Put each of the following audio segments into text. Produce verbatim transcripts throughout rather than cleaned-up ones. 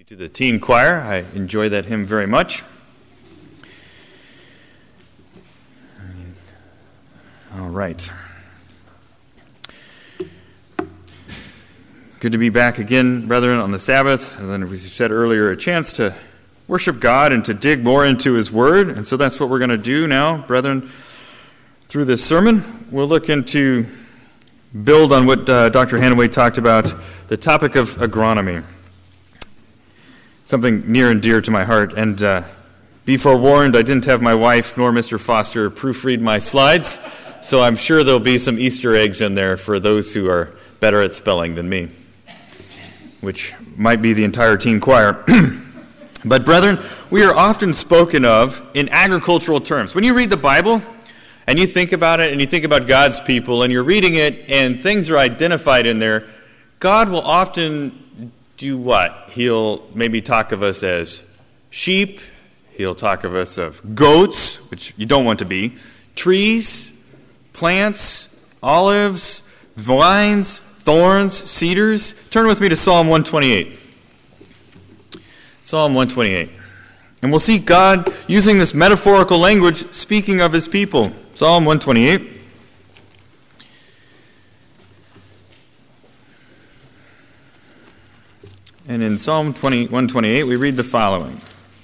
To the teen choir, I enjoy that hymn very much. All right. Good to be back again, brethren, on the Sabbath. And then, as we said earlier, a chance to worship God and to dig more into His Word. And so that's what we're going to do now, brethren. Through this sermon, we'll look into, build on what uh, Doctor Hanaway talked about, the topic of agronomy. Something near and dear to my heart. And uh, be forewarned, I didn't have my wife nor Mister Foster proofread my slides, so I'm sure there'll be some Easter eggs in there for those who are better at spelling than me, which might be the entire teen choir. But brethren, we are often spoken of in agricultural terms. When you read the Bible and you think about it and you think about God's people and you're reading it and things are identified in there, God will often do what? He'll maybe talk of us as sheep. He'll talk of us of goats, which you don't want to be, trees, plants, olives, vines, thorns, cedars. Turn with me to Psalm one twenty-eight. Psalm one twenty-eight. And we'll see God using this metaphorical language speaking of His people. Psalm one twenty-eight. And in Psalm one twenty-eight, we read the following.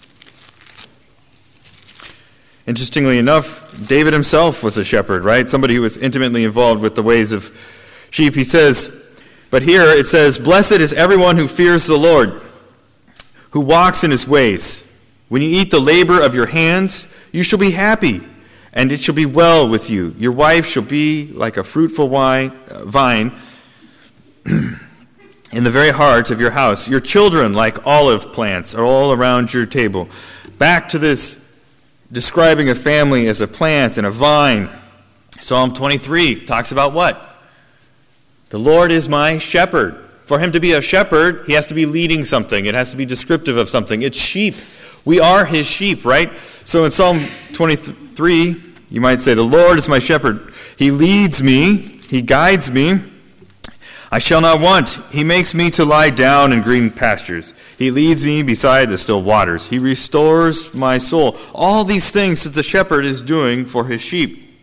Interestingly enough, David himself was a shepherd, right? Somebody who was intimately involved with the ways of sheep. He says, but here it says, "Blessed is everyone who fears the Lord, who walks in His ways. When you eat the labor of your hands, you shall be happy, and it shall be well with you. Your wife shall be like a fruitful wine, uh, vine, in the very heart of your house. Your children, like olive plants, are all around your table." Back to this describing a family as a plant and a vine. Psalm twenty-three talks about what? The Lord is my shepherd. For Him to be a shepherd, He has to be leading something. It has to be descriptive of something. It's sheep. We are His sheep, right? So in Psalm twenty-three, you might say, the Lord is my shepherd. He leads me. He guides me. I shall not want. He makes me to lie down in green pastures. He leads me beside the still waters. He restores my soul. All these things that the shepherd is doing for his sheep.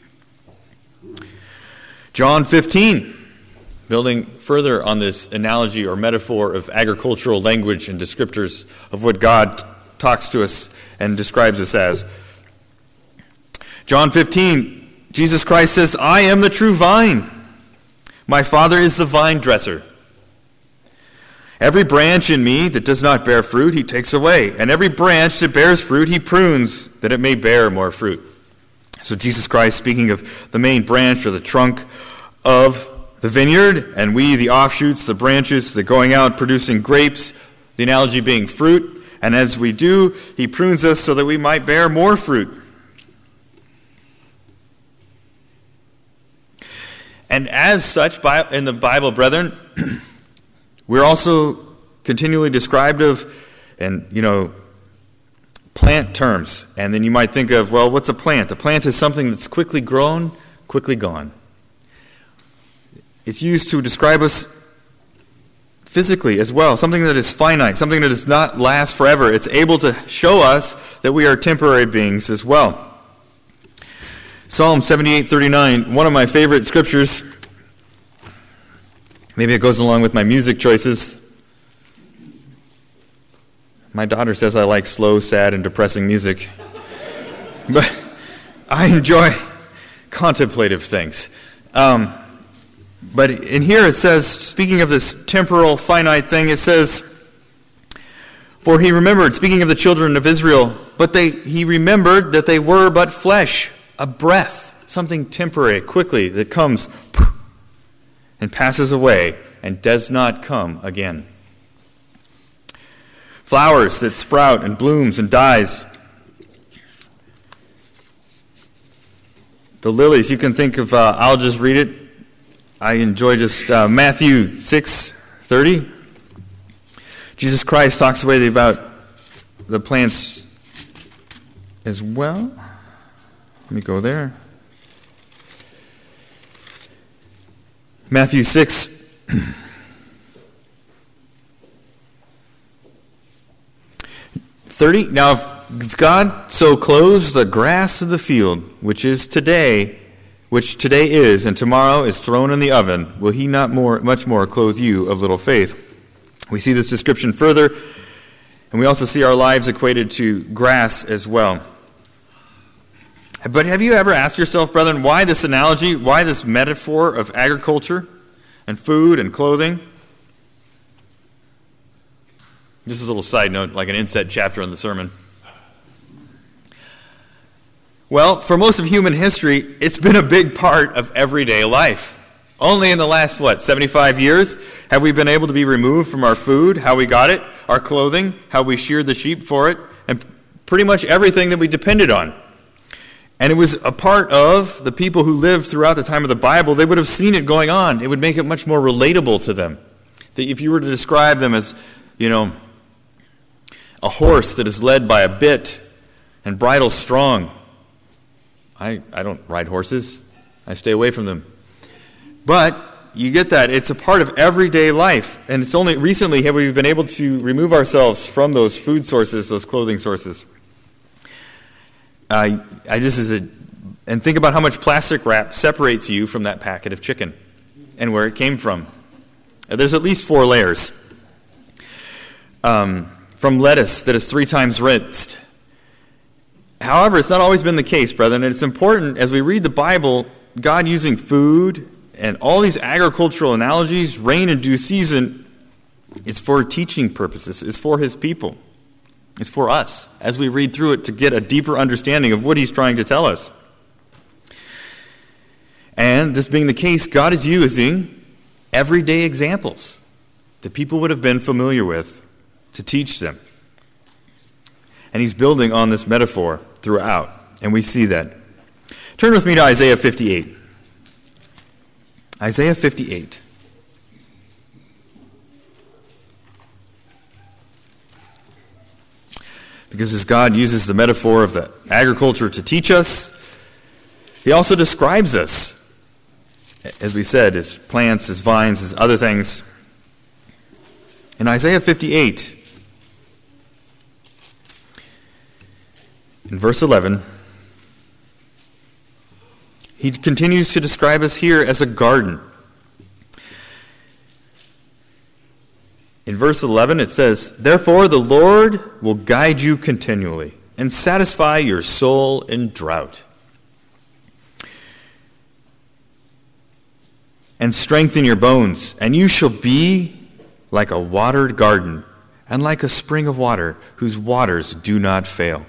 John fifteen, building further on this analogy or metaphor of agricultural language and descriptors of what God talks to us and describes us as. John fifteen, Jesus Christ says, "I am the true vine. My Father is the vine dresser. Every branch in me that does not bear fruit, He takes away. And every branch that bears fruit, He prunes, that it may bear more fruit." So Jesus Christ, speaking of the main branch or the trunk of the vineyard, and we, the offshoots, the branches, the going out producing grapes, the analogy being fruit. And as we do, He prunes us so that we might bear more fruit. And as such, in the Bible, brethren, we're also continually described of, and, you know, plant terms. And then you might think of, well, what's a plant? A plant is something that's quickly grown, quickly gone. It's used to describe us physically as well, something that is finite, something that does not last forever. It's able to show us that we are temporary beings as well. Psalm seventy-eight thirty-nine, one of my favorite scriptures. Maybe it goes along with my music choices. My daughter says I like slow, sad, and depressing music. But I enjoy contemplative things. Um, but in here it says, speaking of this temporal, finite thing, it says, "For He remembered," speaking of the children of Israel, "but they He remembered that they were but flesh." A breath, something temporary, quickly, that comes and passes away and does not come again. Flowers that sprout and blooms and dies. The lilies, you can think of, uh, I'll just read it. I enjoy just uh, Matthew six thirty. Jesus Christ talks away about the plants as well. Let me go there. Matthew six. thirty. Now, if God so clothes the grass of the field, which is today, which today is, and tomorrow is thrown in the oven, will he not more, much more clothe you of little faith? We see this description further, and we also see our lives equated to grass as well. But have you ever asked yourself, brethren, why this analogy, why this metaphor of agriculture and food and clothing? This is a little side note, like an inset chapter in the sermon. Well, for most of human history, it's been a big part of everyday life. Only in the last, what, seventy-five years have we been able to be removed from our food, how we got it, our clothing, how we sheared the sheep for it, and pretty much everything that we depended on. And it was a part of the people who lived throughout the time of the Bible. They would have seen it going on. It would make it much more relatable to them. That if you were to describe them as, you know, a horse that is led by a bit and bridle strong. I, I don't ride horses. I stay away from them. But you get that. It's a part of everyday life. And it's only recently have we been able to remove ourselves from those food sources, those clothing sources. Uh, I just as a, and think about how much plastic wrap separates you from that packet of chicken and where it came from. Uh, there's at least four layers. Um, from lettuce that is three times rinsed. However, it's not always been the case, brethren, and it's important as we read the Bible, God using food and all these agricultural analogies, rain and due season, is for teaching purposes, is for his people. It's for us, as we read through it, to get a deeper understanding of what he's trying to tell us. And this being the case, God is using everyday examples that people would have been familiar with to teach them. And he's building on this metaphor throughout, and we see that. Turn with me to Isaiah fifty-eight. Isaiah fifty-eight. Because as God uses the metaphor of the agriculture to teach us, he also describes us, as we said, as plants, as vines, as other things. In Isaiah fifty-eight, in verse eleven, he continues to describe us here as a garden. In verse eleven it says, "Therefore the Lord will guide you continually and satisfy your soul in drought, and strengthen your bones, and you shall be like a watered garden and like a spring of water whose waters do not fail."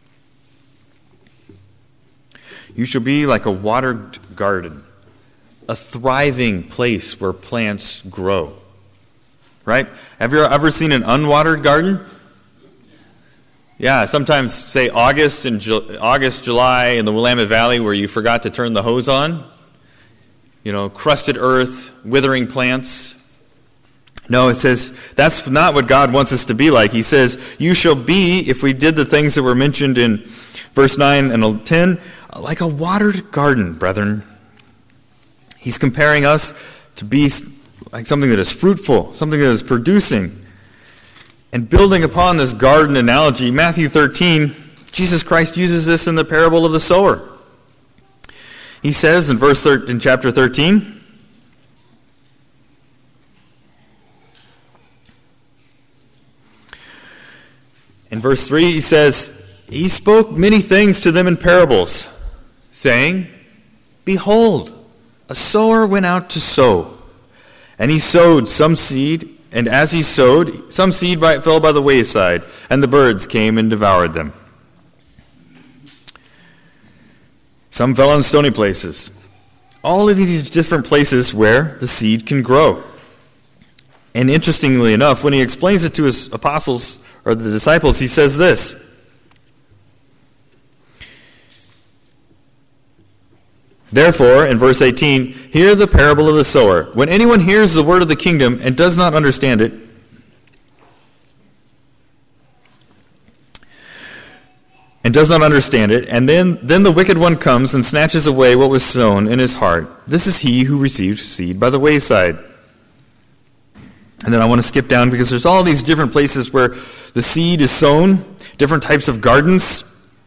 You shall be like a watered garden, a thriving place where plants grow. Right? Have you ever seen an unwatered garden? Yeah, sometimes say August and Ju- August, July in the Willamette Valley where you forgot to turn the hose on. You know, crusted earth, withering plants. No, it says that's not what God wants us to be like. He says, you shall be, if we did the things that were mentioned in verse nine and ten, like a watered garden, brethren. He's comparing us to be like something that is fruitful, something that is producing. And building upon this garden analogy, Matthew thirteen, Jesus Christ uses this in the parable of the sower. He says in verse thir- in chapter thirteen, in verse three, he says, he spoke many things to them in parables, saying, "Behold, a sower went out to sow. And he sowed some seed, and as he sowed, some seed by, fell by the wayside, and the birds came and devoured them. Some fell on stony places." All of these different places where the seed can grow. And interestingly enough, when he explains it to his apostles, or the disciples, he says this. "Therefore," in verse eighteen, "hear the parable of the sower. When anyone hears the word of the kingdom and does not understand it, and does not understand it, and then, then the wicked one comes and snatches away what was sown in his heart. This is he who received seed by the wayside." And then I want to skip down because there's all these different places where the seed is sown. different types of gardens.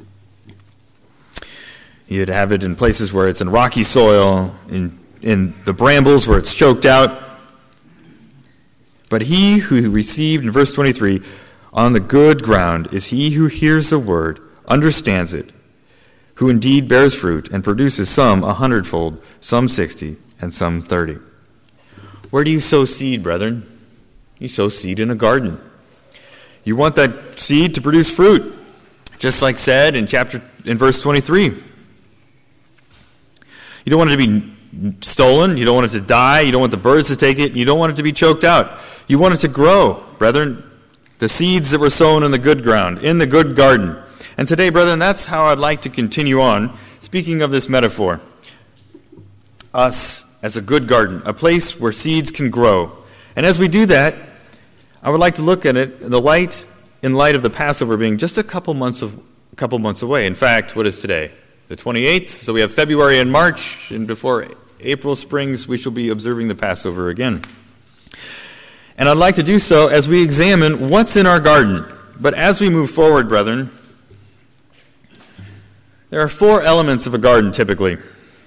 You'd have it in places where it's in rocky soil, in, in the brambles where it's choked out. But he who received, in verse twenty-three, on the good ground is he who hears the word, understands it, who indeed bears fruit and produces some a hundredfold, some sixty, and some thirty. Where do you sow seed, brethren? You sow seed in a garden. You want that seed to produce fruit, just like said in chapter in verse twenty-three. You don't want it to be stolen. You don't want it to die. You don't want the birds to take it. You don't want it to be choked out. You want it to grow, brethren. The seeds that were sown in the good ground, in the good garden. And today, brethren, that's how I'd like to continue on, speaking of this metaphor. Us as a good garden, a place where seeds can grow. And as we do that, I would like to look at it in the light, in light of the Passover being just a couple months of, a couple months away. In fact, what is today? The twenty-eighth. So we have February and March, and before April springs, we shall be observing the Passover again. And I'd like to do so as we examine what's in our garden. But as we move forward, brethren, there are four elements of a garden typically.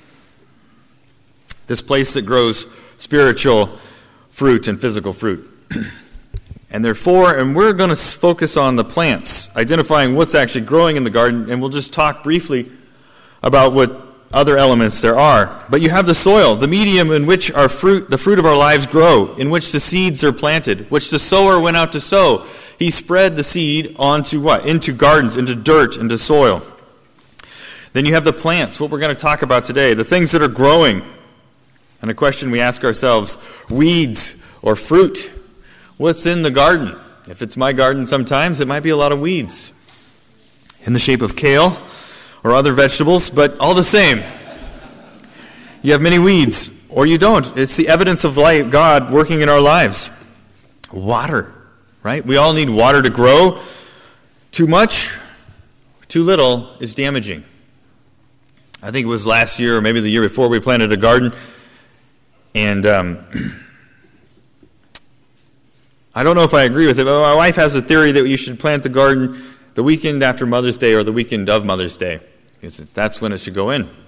This place that grows spiritual fruit and physical fruit. And there are four, and we're going to focus on the plants, identifying what's actually growing in the garden, and we'll just talk briefly about what other elements there are. But you have the soil, the medium in which our fruit, the fruit of our lives grow, in which the seeds are planted, which the sower went out to sow. He spread the seed onto what? Into gardens, into dirt, into soil. Then you have the plants, what we're going to talk about today, the things that are growing. And a question we ask ourselves, weeds or fruit? What's in the garden? If it's my garden sometimes, it might be a lot of weeds in the shape of kale or other vegetables, but all the same, you have many weeds, or you don't. It's the evidence of life, God working in our lives. Water, right? We all need water to grow. Too much, too little is damaging. I think it was last year or maybe the year before we planted a garden, and um, I don't know if I agree with it, but my wife has a theory that you should plant the garden the weekend after Mother's Day or the weekend of Mother's Day, because that's when it should go in.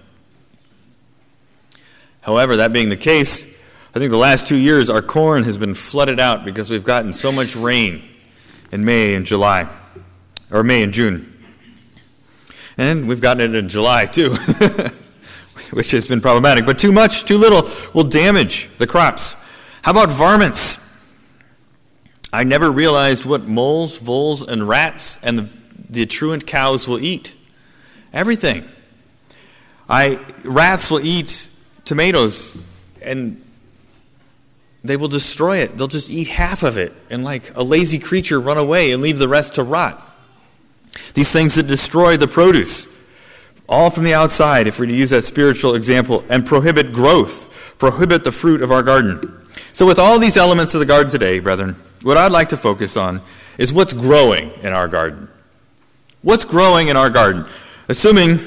However, that being the case, I think the last two years our corn has been flooded out because we've gotten so much rain in May and July, or May and June. And we've gotten it in July too, which has been problematic. But too much, too little will damage the crops. How about varmints? I never realized what moles, voles, and rats and the, the truant cows will eat. Everything. I rats will eat tomatoes, and they will destroy it. They'll just eat half of it, and like a lazy creature run away and leave the rest to rot. These things that destroy the produce, all from the outside, if we're to use that spiritual example, and prohibit growth, prohibit the fruit of our garden. So with all these elements of the garden today, brethren, what I'd like to focus on is what's growing in our garden. What's growing in our garden? Assuming,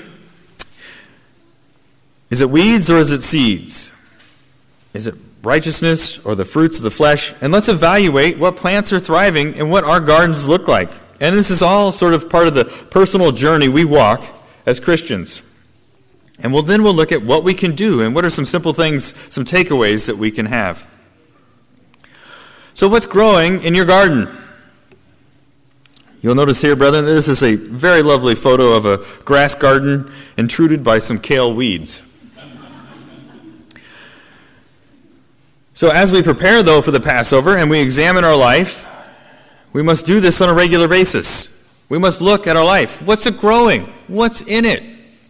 is it weeds or is it seeds? Is it righteousness or the fruits of the flesh? And let's evaluate what plants are thriving and what our gardens look like. And this is all sort of part of the personal journey we walk as Christians. And we'll, then we'll look at what we can do and what are some simple things, some takeaways that we can have. So what's growing in your garden? You'll notice here, brethren, this is a very lovely photo of a grass garden intruded by some kale weeds. So as we prepare, though, for the Passover and we examine our life, we must do this on a regular basis. We must look at our life. What's it growing? What's in it?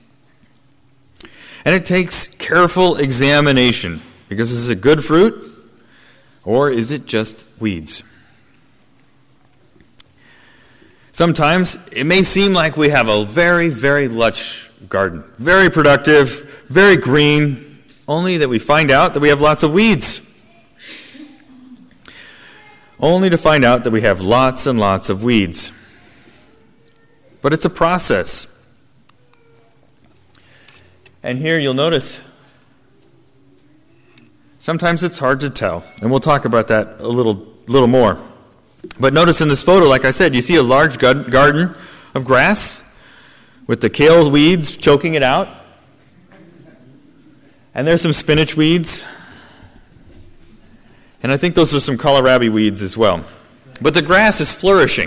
And it takes careful examination, because is it good fruit or is it just weeds? Sometimes it may seem like we have a very, very lush garden, very productive, very green, only that we find out that we have lots of weeds. Only to find out that we have lots and lots of weeds. But it's a process. And here you'll notice, sometimes it's hard to tell, and we'll talk about that a little, little more. But notice in this photo, like I said, you see a large garden of grass with the kale weeds choking it out. And there's some spinach weeds. And I think those are some kohlrabi weeds as well. But the grass is flourishing.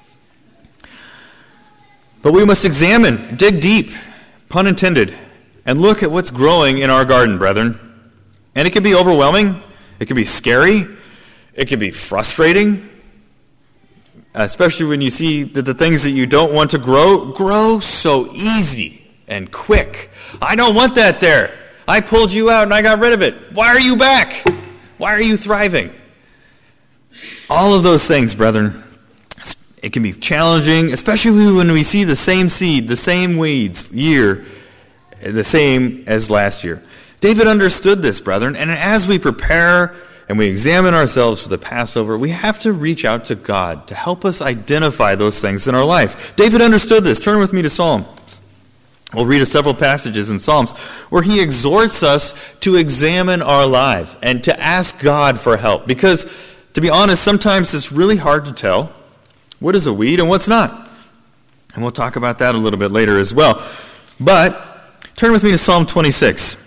But we must examine, dig deep, pun intended, and look at what's growing in our garden, brethren. And it can be overwhelming. It can be scary. It can be frustrating. Especially when you see that the things that you don't want to grow, grow so easy and quick. I don't want that there. I pulled you out and I got rid of it. Why are you back? Why are you thriving? All of those things, brethren, it can be challenging, especially when we see the same seed, the same weeds, year, the same as last year. David understood this, brethren, and as we prepare and we examine ourselves for the Passover, we have to reach out to God to help us identify those things in our life. David understood this. Turn with me to Psalms. We'll read several passages in Psalms where he exhorts us to examine our lives and to ask God for help. Because, to be honest, sometimes it's really hard to tell what is a weed and what's not. And we'll talk about that a little bit later as well. But turn with me to Psalm twenty-six.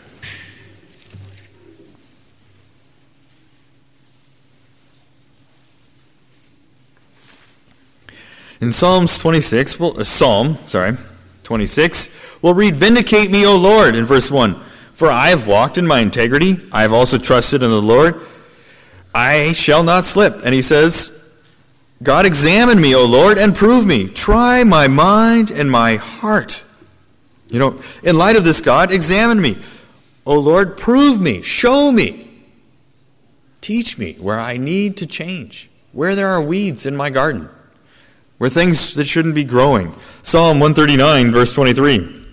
In Psalms twenty-six, well, uh, Psalm, sorry, twenty-six, we'll read, "Vindicate me, O Lord," in verse one. "For I have walked in my integrity. I have also trusted in the Lord. I shall not slip." And he says, "God, examine me, O Lord, and prove me. Try my mind and my heart." You know, in light of this, God, examine me. O Lord, prove me. Show me. Teach me where I need to change, where there are weeds in my garden, where things that shouldn't be growing. Psalm one thirty-nine, verse twenty-three.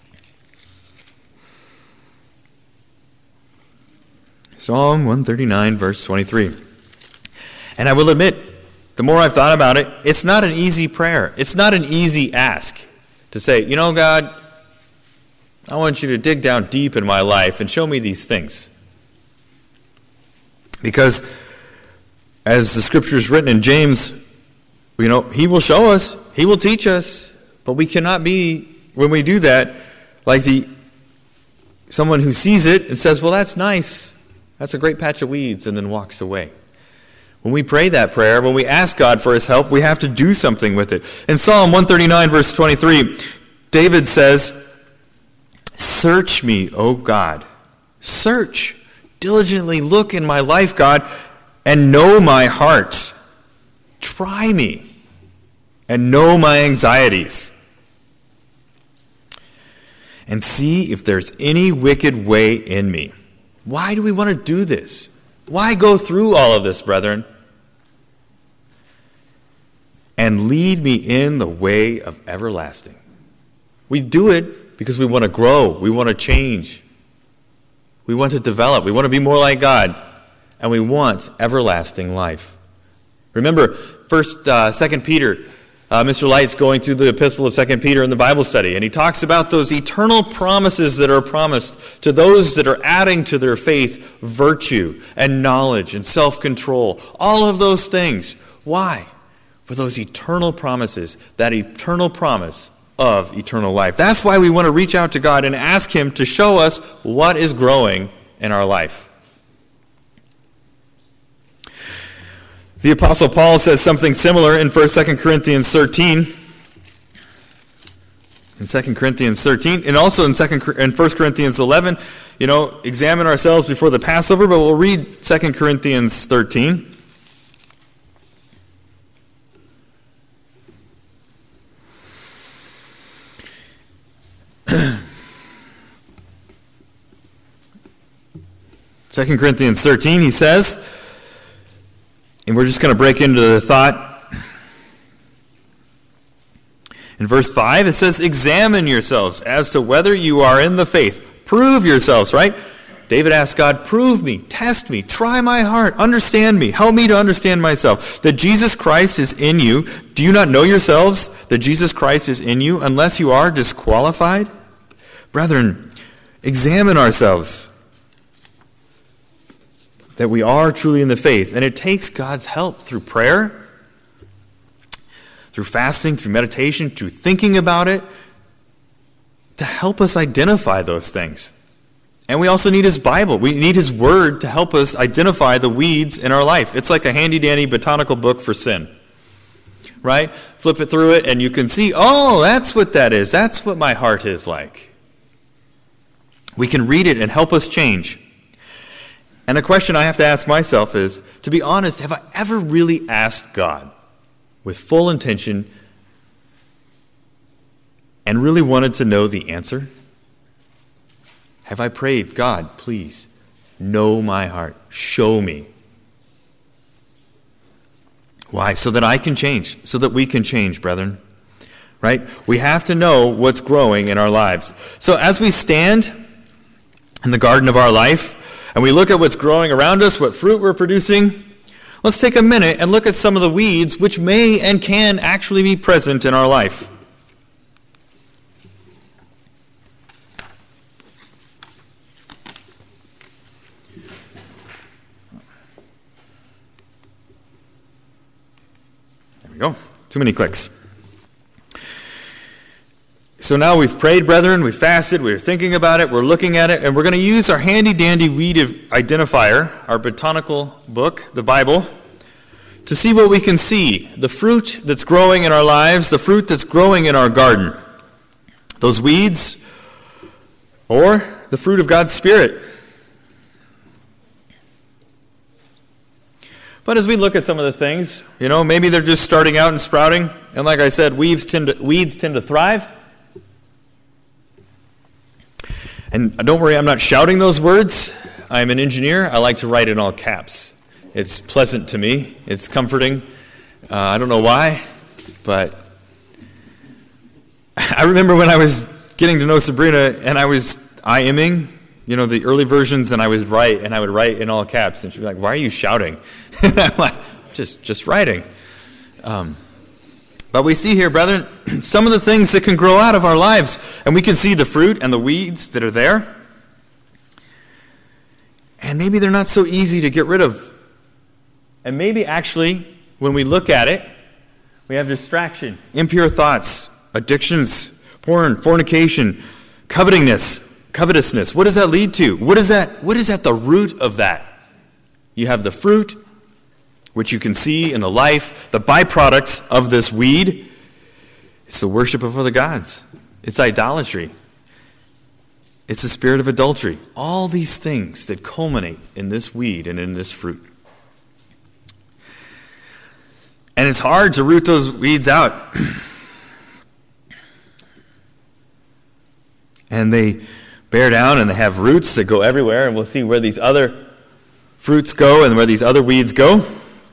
Psalm one thirty-nine, verse twenty-three. And I will admit, the more I've thought about it, it's not an easy prayer. It's not an easy ask to say, you know, God, I want you to dig down deep in my life and show me these things. Because as the scripture is written in James, you know, he will show us, he will teach us, but we cannot be, when we do that, like the someone who sees it and says, well, that's nice, that's a great patch of weeds, and then walks away. When we pray that prayer, when we ask God for his help, we have to do something with it. In Psalm one thirty-nine, verse twenty-three, David says, "Search me, O God. Search, diligently look in my life, God, and know my heart. Try me and know my anxieties. And see if there's any wicked way in me." Why do we want to do this? Why go through all of this, brethren? "And lead me in the way of everlasting." We do it because we want to grow. We want to change. We want to develop. We want to be more like God. And we want everlasting life. Remember, First, uh, Second Peter, uh, Mister Light's going through the epistle of Second Peter in the Bible study, and he talks about those eternal promises that are promised to those that are adding to their faith virtue and knowledge and self-control. All of those things. Why? For those eternal promises, that eternal promise of eternal life. That's why we want to reach out to God and ask him to show us what is growing in our life. The Apostle Paul says something similar in First, Second Corinthians thirteen. In Second Corinthians thirteen, and also in Second in First Corinthians eleven, you know, examine ourselves before the Passover, but we'll read Second Corinthians thirteen. Second Corinthians thirteen, he says, and we're just going to break into the thought. In verse five, it says, "Examine yourselves as to whether you are in the faith." Prove yourselves, right? David asked God, prove me, test me, try my heart, understand me, help me to understand myself. That Jesus Christ is in you. Do you not know yourselves that Jesus Christ is in you unless you are disqualified? Brethren, examine ourselves, that we are truly in the faith. And it takes God's help through prayer, through fasting, through meditation, through thinking about it, to help us identify those things. And we also need his Bible. We need his word to help us identify the weeds in our life. It's like a handy-dandy botanical book for sin. Right? Flip it through it and you can see, oh, that's what that is. That's what my heart is like. We can read it and help us change. And a question I have to ask myself is, to be honest, have I ever really asked God with full intention and really wanted to know the answer? Have I prayed, God, please, know my heart. Show me. Why? So that I can change. So that we can change, brethren. Right? We have to know what's growing in our lives. So as we stand in the garden of our life, and we look at what's growing around us, what fruit we're producing, let's take a minute and look at some of the weeds which may and can actually be present in our life. There we go. Too many clicks. So now we've prayed, brethren, we've fasted, we're thinking about it, we're looking at it, and we're going to use our handy-dandy weed identifier, our botanical book, the Bible, to see what we can see, the fruit that's growing in our lives, the fruit that's growing in our garden, those weeds, or the fruit of God's Spirit. But as we look at some of the things, you know, maybe they're just starting out and sprouting, and like I said, weeds tend to, weeds tend to thrive. And don't worry, I'm not shouting those words. I'm an engineer. I like to write in all caps. It's pleasant to me. It's comforting. Uh, I don't know why, but I remember when I was getting to know Sabrina and I was IMing, you know, the early versions, and I would write, and I would write in all caps. And she'd be like, why are you shouting? And I'm like, just, just writing. Um, But we see here, brethren, some of the things that can grow out of our lives. And we can see the fruit and the weeds that are there. And maybe they're not so easy to get rid of. And maybe actually, when we look at it, we have distraction, impure thoughts, addictions, porn, fornication, covetingness, covetousness. What does that lead to? What is that? What is at the root of that? You have the fruit, which you can see in the life, the byproducts of this weed. It's the worship of other gods. It's idolatry. It's the spirit of adultery. All these things that culminate in this weed and in this fruit. And it's hard to root those weeds out. And they bear down and they have roots that go everywhere. And we'll see where these other fruits go and where these other weeds go.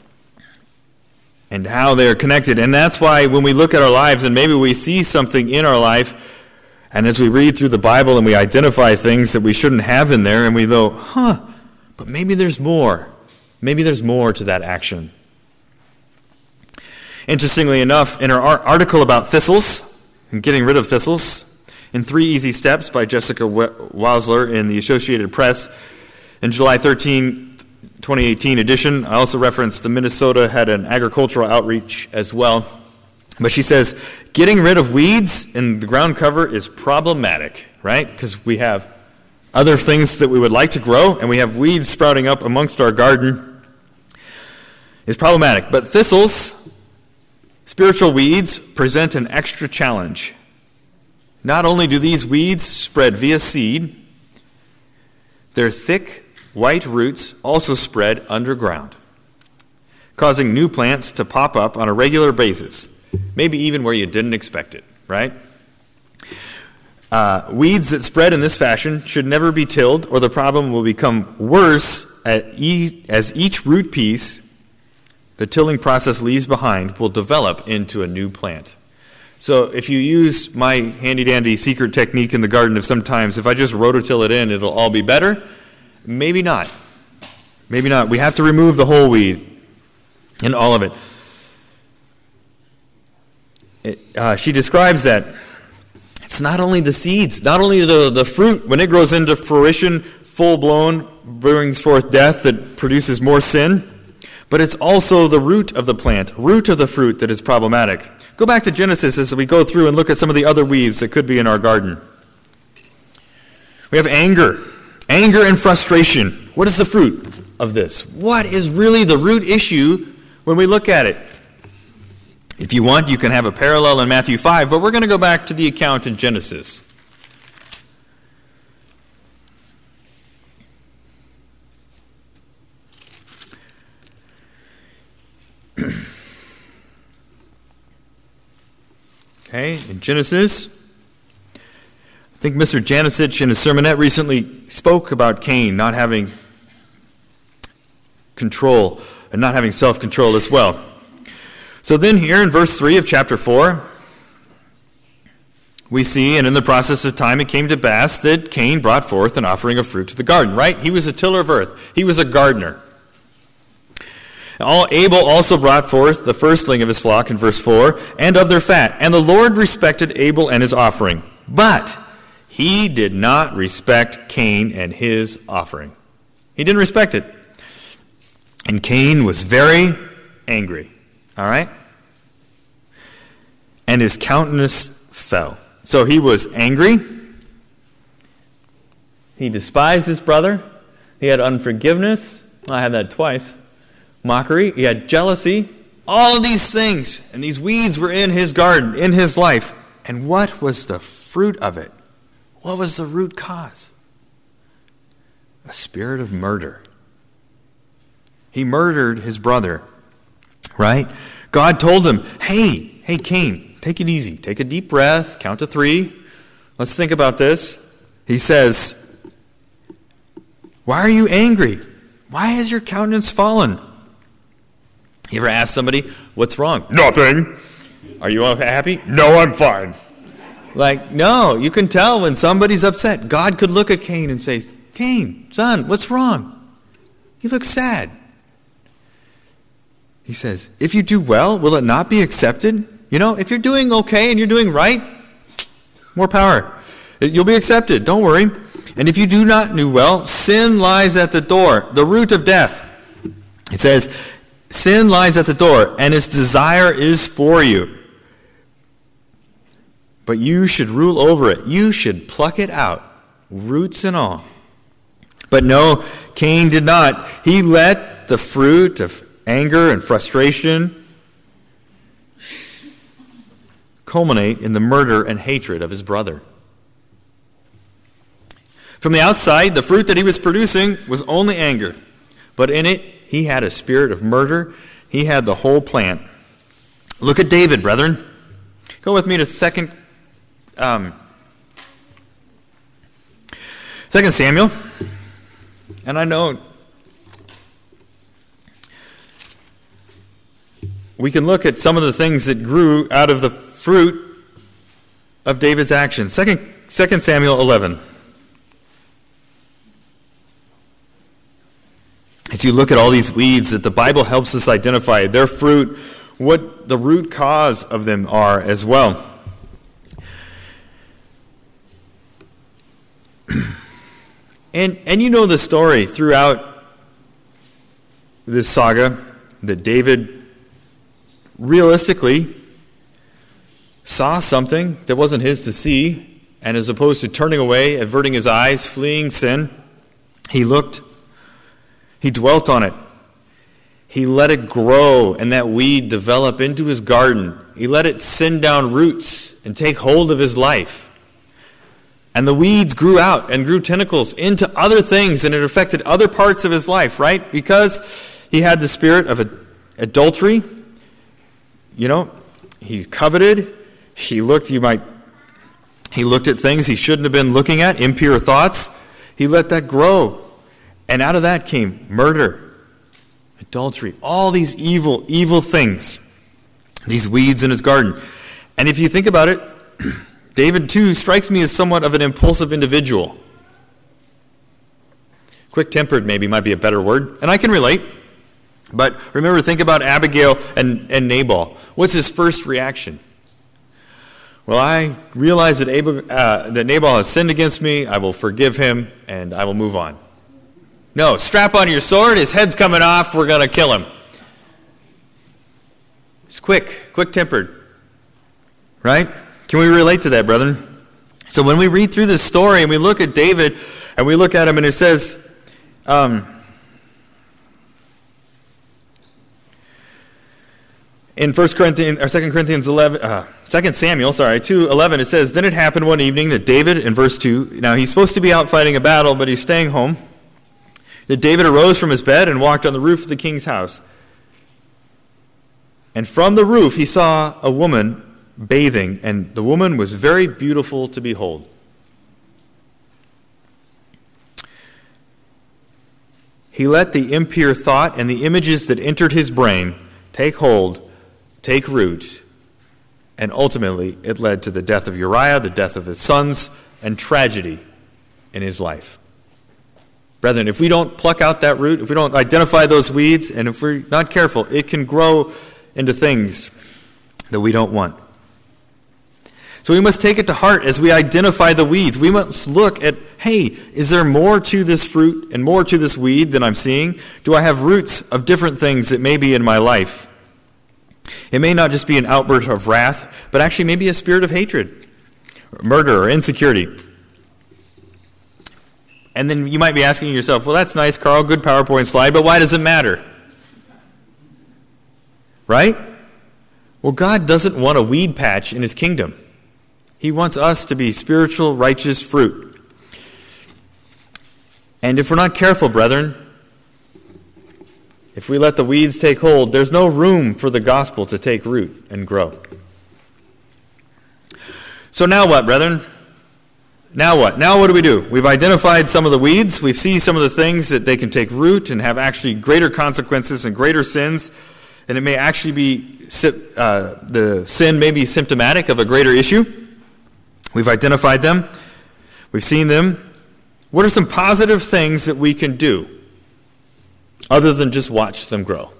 And how they are connected. And that's why when we look at our lives and maybe we see something in our life, and as we read through the Bible and we identify things that we shouldn't have in there, and we go, huh, but maybe there's more. Maybe there's more to that action. Interestingly enough, in our article about thistles and getting rid of thistles, in Three Easy Steps by Jessica Wasler in the Associated Press, in July thirteenth, twenty eighteen edition. I also referenced the Minnesota had an agricultural outreach as well. But she says, getting rid of weeds in the ground cover is problematic, right? Because we have other things that we would like to grow, and we have weeds sprouting up amongst our garden. It's problematic. But thistles, spiritual weeds, present an extra challenge. Not only do these weeds spread via seed, they're thick, white roots also spread underground, causing new plants to pop up on a regular basis, maybe even where you didn't expect it, right? Uh, weeds that spread in this fashion should never be tilled, or the problem will become worse at e- as each root piece the tilling process leaves behind will develop into a new plant. So if you use my handy-dandy secret technique in the garden of sometimes, if I just rototill it in, it'll all be better. Maybe not. Maybe not. We have to remove the whole weed and all of it. it uh, she describes that it's not only the seeds, not only the, the fruit, when it grows into fruition, full-blown, brings forth death that produces more sin, But it's also the root of the plant, root of the fruit that is problematic. Go back to Genesis as we go through and look at some of the other weeds that could be in our garden. We have anger. Anger and frustration. What is the fruit of this? What is really the root issue when we look at it? If you want, you can have a parallel in Matthew five, but we're going to go back to the account in Genesis. Okay, in Genesis, I think Mister Janicich in his sermonette recently spoke about Cain not having control and not having self-control as well. So then here in verse three of chapter four, we see, and in the process of time it came to pass that Cain brought forth an offering of fruit to the garden, right? He was a tiller of earth. He was a gardener. All, Abel also brought forth the firstling of his flock in verse four, and of their fat. And the Lord respected Abel and his offering. But he did not respect Cain and his offering. He didn't respect it. And Cain was very angry. All right? And his countenance fell. So he was angry. He despised his brother. He had unforgiveness. I had that twice. Mockery, he had jealousy, all of these things, and these weeds were in his garden, in his life. And what was the fruit of it? What was the root cause? A spirit of murder. He murdered his brother, right? God told him, hey, hey, Cain, take it easy. Take a deep breath, count to three. Let's think about this. He says, why are you angry? Why has your countenance fallen? You ever ask somebody, what's wrong? Nothing. Are you happy? No, I'm fine. Like, no, you can tell when somebody's upset. God could look at Cain and say, Cain, son, what's wrong? He looks sad. He says, if you do well, will it not be accepted? You know, if you're doing okay and you're doing right, more power. You'll be accepted, don't worry. And if you do not do well, sin lies at the door, the root of death. It says, sin lies at the door, and its desire is for you. But you should rule over it. You should pluck it out, roots and all. But no, Cain did not. He let the fruit of anger and frustration culminate in the murder and hatred of his brother. From the outside, the fruit that he was producing was only anger. But in it, he had a spirit of murder. He had the whole plant. Look at David, brethren. Go with me to second, um, Second Samuel. And I know we can look at some of the things that grew out of the fruit of David's actions. Second, Second Samuel eleven. As you look at all these weeds that the Bible helps us identify, their fruit, what the root cause of them are as well. And, and you know the story throughout this saga that David realistically saw something that wasn't his to see, and as opposed to turning away, averting his eyes, fleeing sin, he looked. He dwelt on it. He let it grow and that weed develop into his garden. He let it send down roots and take hold of his life. And the weeds grew out and grew tentacles into other things, and it affected other parts of his life, right? Because he had the spirit of adultery. You know, he coveted. He looked, you might, he looked at things he shouldn't have been looking at, impure thoughts. He let that grow. And out of that came murder, adultery, all these evil, evil things, these weeds in his garden. And if you think about it, David, too, strikes me as somewhat of an impulsive individual. Quick-tempered, maybe, might be a better word. And I can relate. But remember, think about Abigail and, and Nabal. What's his first reaction? Well, I realize that, Abel, uh, that Nabal has sinned against me. I will forgive him, and I will move on. No, strap on your sword. His head's coming off. We're going to kill him. He's quick, quick-tempered. Right? Can we relate to that, brethren? So when we read through this story and we look at David and we look at him and it says, um, in First Corinthians or Second Corinthians eleven, uh, Second Samuel, sorry, two eleven, it says, "Then it happened one evening that David," in verse two, now he's supposed to be out fighting a battle, but he's staying home, "that David arose from his bed and walked on the roof of the king's house. And from the roof he saw a woman bathing, and the woman was very beautiful to behold." He let the impure thought and the images that entered his brain take hold, take root, and ultimately it led to the death of Uriah, the death of his sons, and tragedy in his life. Brethren, if we don't pluck out that root, if we don't identify those weeds, and if we're not careful, it can grow into things that we don't want. So we must take it to heart as we identify the weeds. We must look at, hey, is there more to this fruit and more to this weed than I'm seeing? Do I have roots of different things that may be in my life? It may not just be an outburst of wrath, but actually maybe a spirit of hatred, or murder, or insecurity. And then you might be asking yourself, well, that's nice, Carl, good PowerPoint slide, but why does it matter? Right? Well, God doesn't want a weed patch in his kingdom. He wants us to be spiritual, righteous fruit. And if we're not careful, brethren, if we let the weeds take hold, there's no room for the gospel to take root and grow. So now what, brethren? Now what? Now what do we do? We've identified some of the weeds. We see some of the things that they can take root and have actually greater consequences and greater sins. And it may actually be, uh, the sin may be symptomatic of a greater issue. We've identified them. We've seen them. What are some positive things that we can do other than just watch them grow?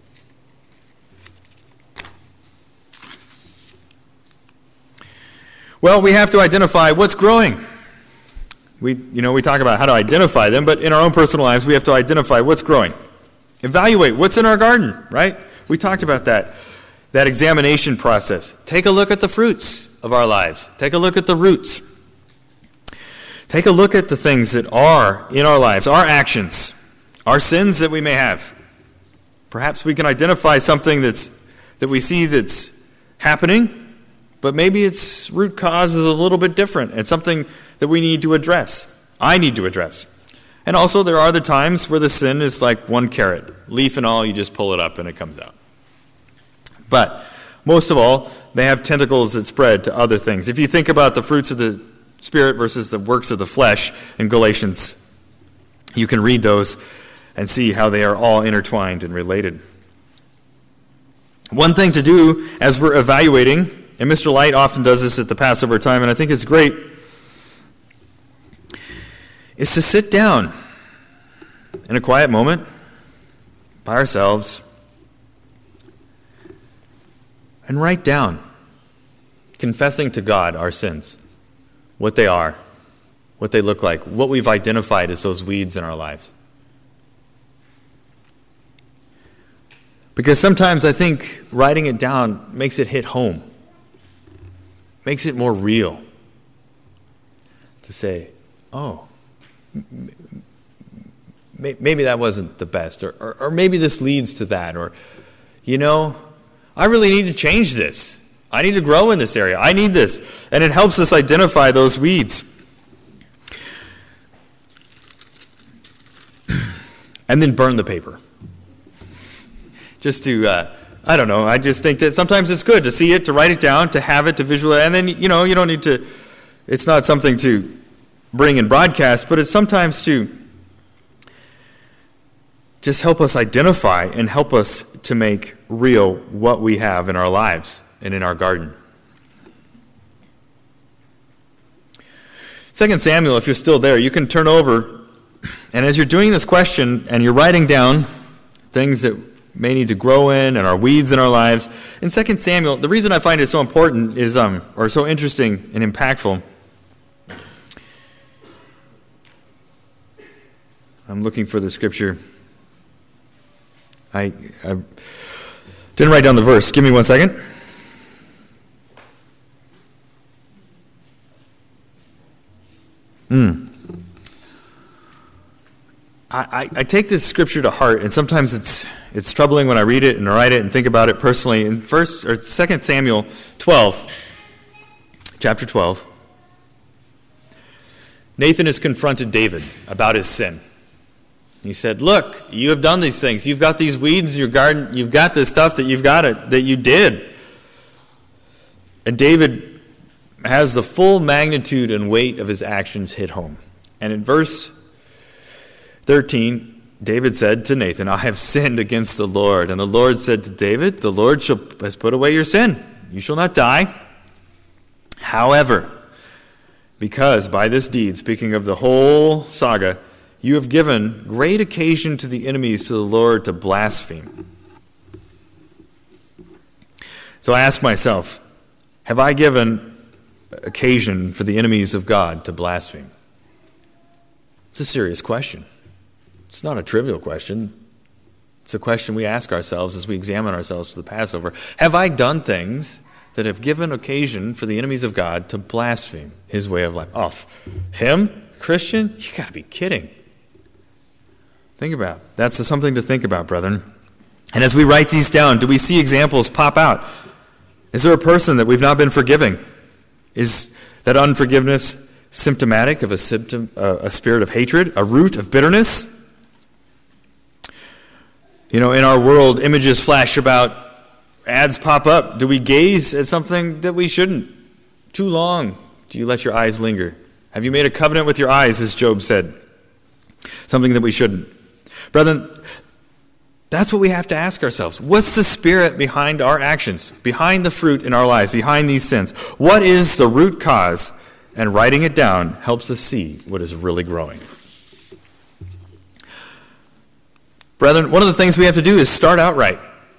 Well, we have to identify what's growing. We, you know, we talk about how to identify them, but in our own personal lives, we have to identify what's growing. Evaluate what's in our garden, right? We talked about that. That examination process. Take a look at the fruits of our lives. Take a look at the roots. Take a look at the things that are in our lives, our actions, our sins that we may have. Perhaps we can identify something that's that we see that's happening, but maybe its root cause is a little bit different and something that we need to address. I need to address. And also there are the times where the sin is like one carrot. Leaf and all, you just pull it up and it comes out. But most of all, they have tentacles that spread to other things. If you think about the fruits of the Spirit versus the works of the flesh in Galatians, you can read those and see how they are all intertwined and related. One thing to do as we're evaluating, and Mister Light often does this at the Passover time, and I think it's great, is to sit down in a quiet moment by ourselves and write down, confessing to God our sins, what they are, what they look like, what we've identified as those weeds in our lives. Because sometimes I think writing it down makes it hit home, makes it more real. To say, oh, maybe that wasn't the best, or, or, or maybe this leads to that, or, you know, I really need to change this. I need to grow in this area. I need this. And it helps us identify those weeds. And then burn the paper. Just to, uh, I don't know, I just think that sometimes it's good to see it, to write it down, to have it, to visualize. And then, you know, you don't need to, it's not something to bring and broadcast, but it's sometimes to just help us identify and help us to make real what we have in our lives and in our garden. Second Samuel, if you're still there, you can turn over, and as you're doing this question and you're writing down things that may need to grow in and our weeds in our lives, in Second Samuel, the reason I find it so important is, um, or so interesting and impactful, I'm looking for the scripture. I, I Didn't write down the verse. Give me one second. Hmm. I, I, I take this scripture to heart, and sometimes it's it's troubling when I read it and write it and think about it personally. In first or Second Samuel twelve, chapter twelve, Nathan has confronted David about his sin. He said, "Look, you have done these things. You've got these weeds in your garden. You've got this stuff that you've got it that you did." And David has the full magnitude and weight of his actions hit home. And in verse thirteen, David said to Nathan, "I have sinned against the Lord." And the Lord said to David, "The Lord shall, has put away your sin. You shall not die. However, because by this deed," speaking of the whole saga, "you have given great occasion to the enemies to the Lord to blaspheme." So I ask myself, have I given occasion for the enemies of God to blaspheme? It's a serious question. It's not a trivial question. It's a question we ask ourselves as we examine ourselves for the Passover. Have I done things that have given occasion for the enemies of God to blaspheme his way of life? Oh, him? Christian? You got to be kidding. Think about it. That's something to think about, brethren. And as we write these down, do we see examples pop out? Is there a person that we've not been forgiving? Is that unforgiveness symptomatic of a symptom, uh, a spirit of hatred, a root of bitterness? You know, in our world, images flash about, ads pop up. Do we gaze at something that we shouldn't? Too long. Do you let your eyes linger? Have you made a covenant with your eyes, as Job said? Something that we shouldn't. Brethren, that's what we have to ask ourselves. What's the spirit behind our actions, behind the fruit in our lives, behind these sins? What is the root cause? And writing it down helps us see what is really growing. Brethren, one of the things we have to do is start out right.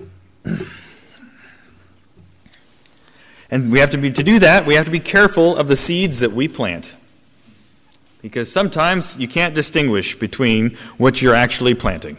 And we have to be to do that, we have to be careful of the seeds that we plant. Because sometimes you can't distinguish between what you're actually planting.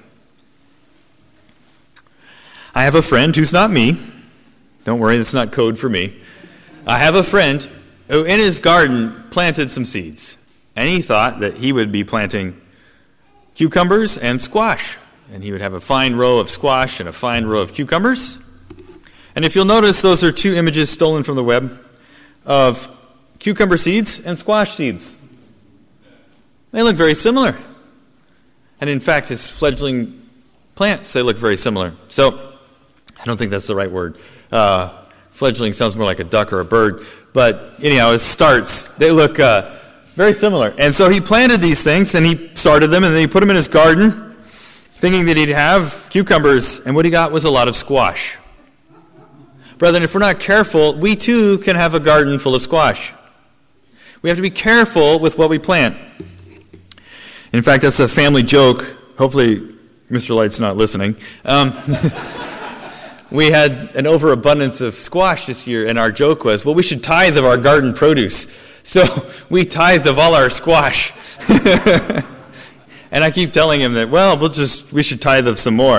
I have a friend who's not me. Don't worry, that's not code for me. I have a friend who in his garden planted some seeds. And he thought that he would be planting cucumbers and squash. And he would have a fine row of squash and a fine row of cucumbers. And if you'll notice, those are two images stolen from the web of cucumber seeds and squash seeds. They look very similar. And in fact, his fledgling plants, they look very similar. So, I don't think that's the right word. Uh, fledgling sounds more like a duck or a bird. But anyhow, it starts. They look uh, very similar. And so he planted these things, and he started them, and then he put them in his garden, thinking that he'd have cucumbers, and what he got was a lot of squash. Brethren, if we're not careful, we too can have a garden full of squash. We have to be careful with what we plant. In fact, that's a family joke. Hopefully, Mister Light's not listening. Um, we had an overabundance of squash this year, and our joke was, well, we should tithe of our garden produce. So we tithed of all our squash. And I keep telling him that, well, we'll just we should tithe of some more.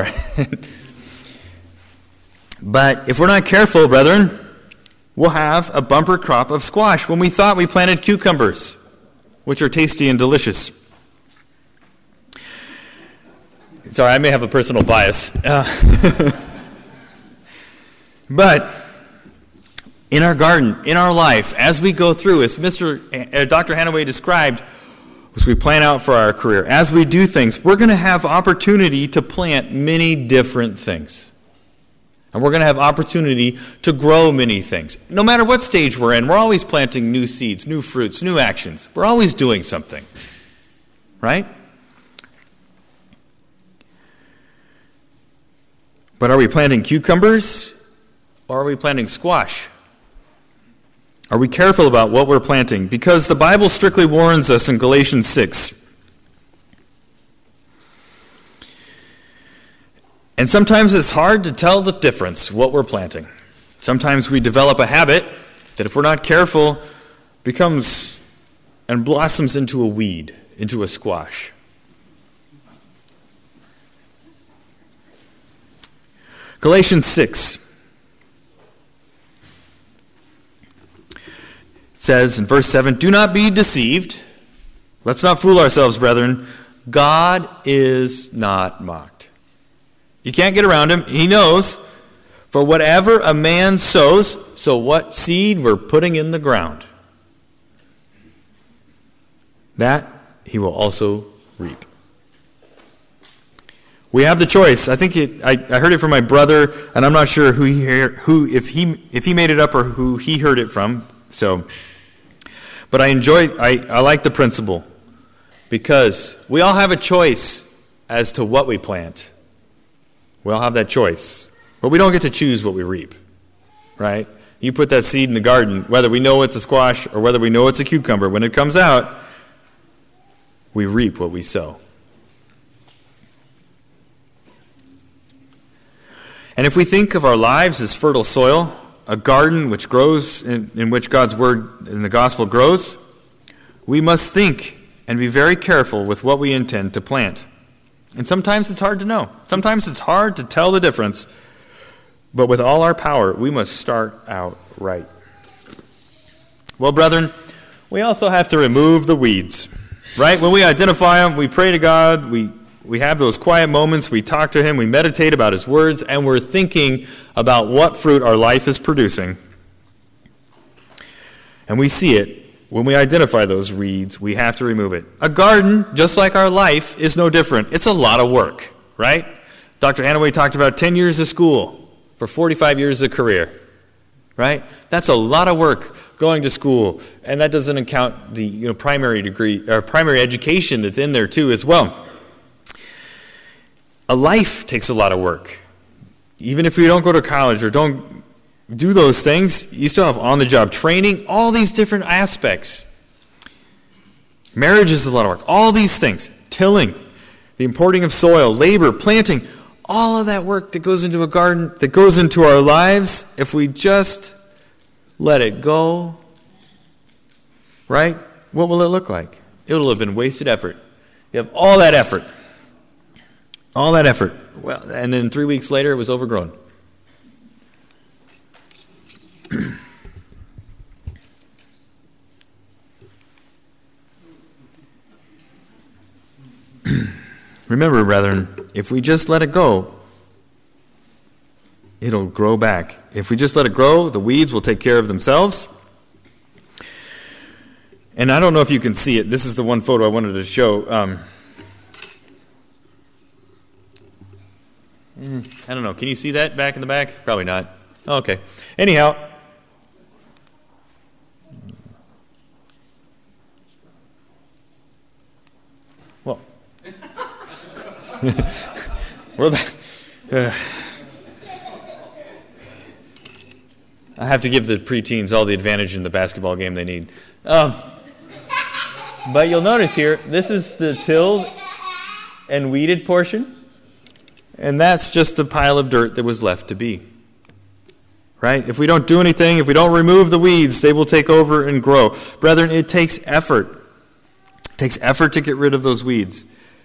But if we're not careful, brethren, we'll have a bumper crop of squash when we thought we planted cucumbers, which are tasty and delicious. Sorry, I may have a personal bias. Uh, but in our garden, in our life, as we go through, as Mister Uh, Doctor Hanaway described, as we plan out for our career, as we do things, we're going to have opportunity to plant many different things. And we're going to have opportunity to grow many things. No matter what stage we're in, we're always planting new seeds, new fruits, new actions. We're always doing something. Right? But are we planting cucumbers or are we planting squash? Are we careful about what we're planting? Because the Bible strictly warns us in Galatians six. And sometimes it's hard to tell the difference, what we're planting. Sometimes we develop a habit that if we're not careful, becomes and blossoms into a weed, into a squash. Galatians six says in verse seven, "Do not be deceived. Let's not fool ourselves, brethren. God is not mocked." You can't get around him. He knows, for whatever a man sows, so what seed we're putting in the ground, that he will also reap. We have the choice. I think it, I, I heard it from my brother, and I'm not sure who he who if he if he made it up or who he heard it from. So, but I enjoy. I, I like the principle because we all have a choice as to what we plant. We all have that choice, but we don't get to choose what we reap, right? You put that seed in the garden, whether we know it's a squash or whether we know it's a cucumber. When it comes out, we reap what we sow. And if we think of our lives as fertile soil, a garden which grows, in, in which God's word in the gospel grows, we must think and be very careful with what we intend to plant. And sometimes it's hard to know. Sometimes it's hard to tell the difference. But with all our power, we must start out right. Well, brethren, we also have to remove the weeds, right? When we identify them, we pray to God, we We have those quiet moments, we talk to him, we meditate about his words, and we're thinking about what fruit our life is producing. And we see it. When we identify those weeds, we have to remove it. A garden, just like our life, is no different. It's a lot of work, right? Doctor Hanaway talked about ten years of school for forty-five years of career, right? That's a lot of work going to school, and that doesn't account the you know primary degree or primary education that's in there too as well. A life takes a lot of work. Even if you don't go to college or don't do those things, you still have on-the-job training, all these different aspects. Marriage is a lot of work. All these things, tilling, the importing of soil, labor, planting, all of that work that goes into a garden, that goes into our lives, if we just let it go, right? What will it look like? It'll have been wasted effort. You have all that effort. All that effort. Well, and then three weeks later, it was overgrown. Remember, brethren, if we just let it go, it'll grow back. If we just let it grow, the weeds will take care of themselves. And I don't know if you can see it. This is the one photo I wanted to show. Um, I don't know. Can you see that back in the back? Probably not. Oh, okay. Anyhow. Well. well uh, I have to give the preteens all the advantage in the basketball game they need. Um, but you'll notice here, this is the tilled and weeded portion. And that's just a pile of dirt that was left to be. Right? If we don't do anything, if we don't remove the weeds, they will take over and grow. Brethren, it takes effort. It takes effort to get rid of those weeds.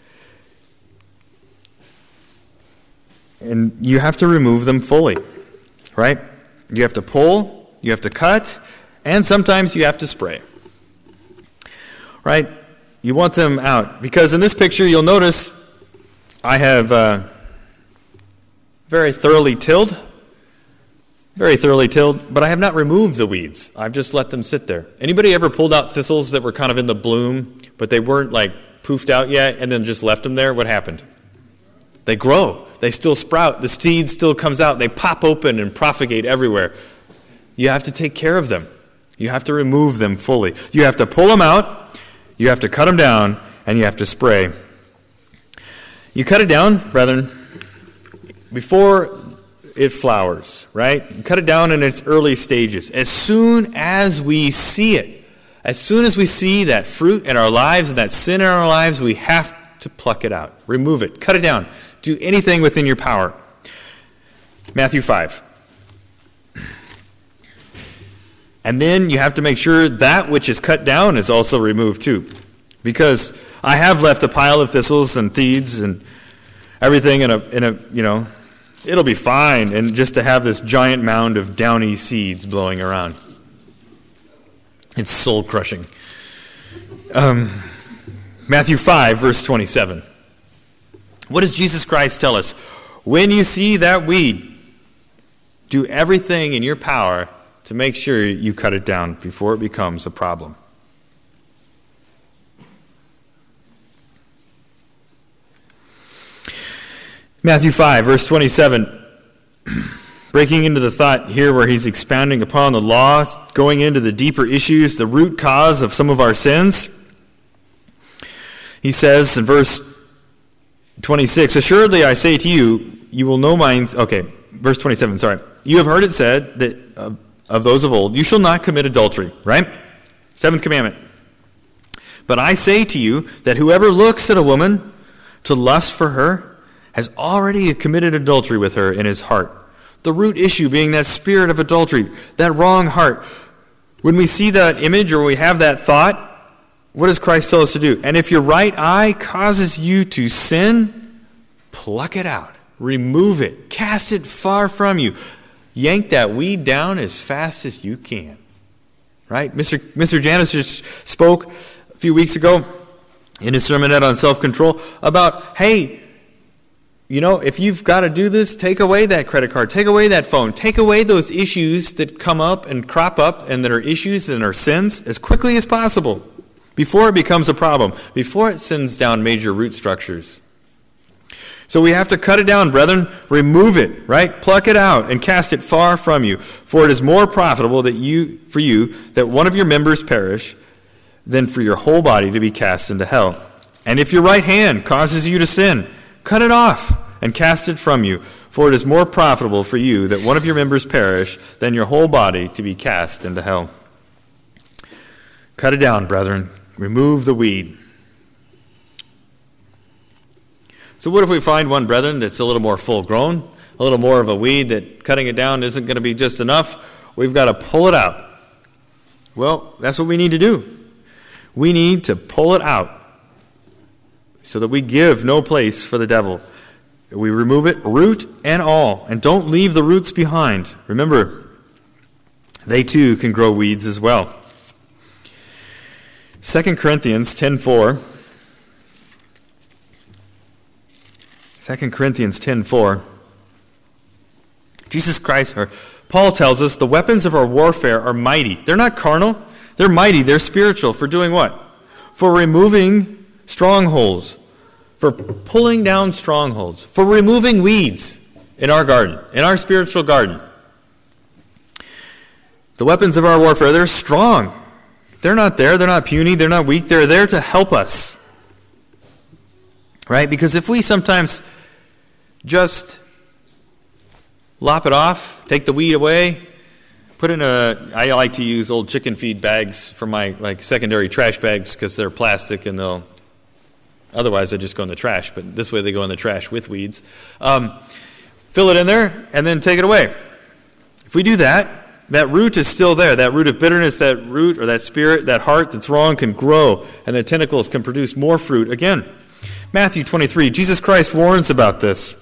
And you have to remove them fully. Right? You have to pull, you have to cut, and sometimes you have to spray. Right? You want them out. Because in this picture, you'll notice I have... Uh, Very thoroughly tilled, very thoroughly tilled, but I have not removed the weeds. I've just let them sit there. Anybody ever pulled out thistles that were kind of in the bloom, but they weren't like poofed out yet, and then just left them there? What happened? They grow. They still sprout. The seed still comes out. They pop open and propagate everywhere. You have to take care of them. You have to remove them fully. You have to pull them out. You have to cut them down, and you have to spray. You cut it down, brethren, before it flowers, right? You cut it down in its early stages. As soon as we see it, as soon as we see that fruit in our lives and that sin in our lives, we have to pluck it out. Remove it. Cut it down. Do anything within your power. Matthew five. And then you have to make sure that which is cut down is also removed too. Because I have left a pile of thistles and thieves and everything in a, in a you know, It'll be fine, and just to have this giant mound of downy seeds blowing around. It's soul-crushing. Um, Matthew five, verse twenty-seven. What does Jesus Christ tell us? When you see that weed, do everything in your power to make sure you cut it down before it becomes a problem. Matthew five, verse twenty-seven, breaking into the thought here where he's expounding upon the law, going into the deeper issues, the root cause of some of our sins. He says in verse twenty-six, assuredly I say to you, you will know mine. Okay, verse twenty-seven, sorry. You have heard it said that uh, of those of old, you shall not commit adultery, right? Seventh commandment. But I say to you that whoever looks at a woman to lust for her has already committed adultery with her in his heart. The root issue being that spirit of adultery, that wrong heart. When we see that image or we have that thought, what does Christ tell us to do? And if your right eye causes you to sin, pluck it out. Remove it. Cast it far from you. Yank that weed down as fast as you can. Right? Mister Mister Janis just spoke a few weeks ago in his sermonette on self-control about, hey, you know, if you've got to do this, take away that credit card, take away that phone, take away those issues that come up and crop up and that are issues and are sins as quickly as possible before it becomes a problem, before it sends down major root structures. So we have to cut it down, brethren, remove it, right? Pluck it out and cast it far from you, for it is more profitable that you for you that one of your members perish than for your whole body to be cast into hell. And if your right hand causes you to sin, cut it off and cast it from you, for it is more profitable for you that one of your members perish than your whole body to be cast into hell. Cut it down, brethren. Remove the weed. So what if we find one, brethren, that's a little more full-grown, a little more of a weed that cutting it down isn't going to be just enough? We've got to pull it out. Well, that's what we need to do. We need to pull it out so that we give no place for the devil. We remove it, root and all, and don't leave the roots behind. Remember, they too can grow weeds as well. Second Corinthians ten four. Second Corinthians ten four. Jesus Christ, or Paul tells us, the weapons of our warfare are mighty. They're not carnal. They're mighty. They're spiritual. For doing what? For removing strongholds. For pulling down strongholds. For removing weeds in our garden, in our spiritual garden. The weapons of our warfare, they're strong. They're not there. They're not puny. They're not weak. They're there to help us. Right? Because if we sometimes just lop it off, take the weed away, put in a, I like to use old chicken feed bags for my like secondary trash bags because they're plastic and they'll, otherwise they just go in the trash, but this way they go in the trash with weeds. Um, fill it in there and then take it away. If we do that, that root is still there. That root of bitterness, that root or that spirit, that heart that's wrong can grow and the tentacles can produce more fruit again. Matthew twenty-three, Jesus Christ warns about this.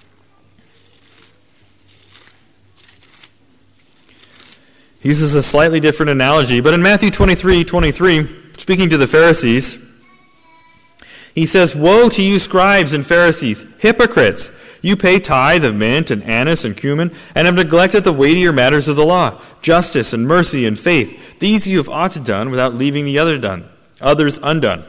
He uses a slightly different analogy, but in Matthew twenty-three twenty-three, speaking to the Pharisees, he says, woe to you scribes and Pharisees, hypocrites! You pay tithe of mint and anise and cumin, and have neglected the weightier matters of the law, justice and mercy and faith. These you have ought to done without leaving the other done, others undone.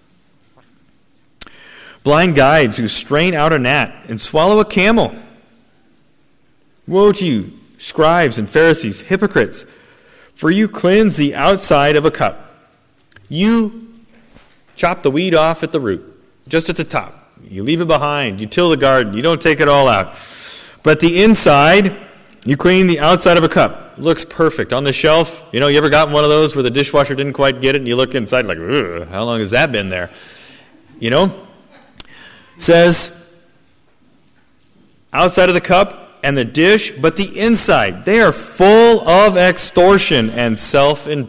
Blind guides who strain out a gnat and swallow a camel. Woe to you, scribes and Pharisees, hypocrites! For you cleanse the outside of a cup. You chop the weed off at the root, just at the top. You leave it behind. You till the garden. You don't take it all out. But the inside, you clean the outside of a cup. It looks perfect. On the shelf, you know, you ever gotten one of those where the dishwasher didn't quite get it and you look inside like, ugh, how long has that been there? You know? Says, outside of the cup and the dish, but the inside, they are full of extortion and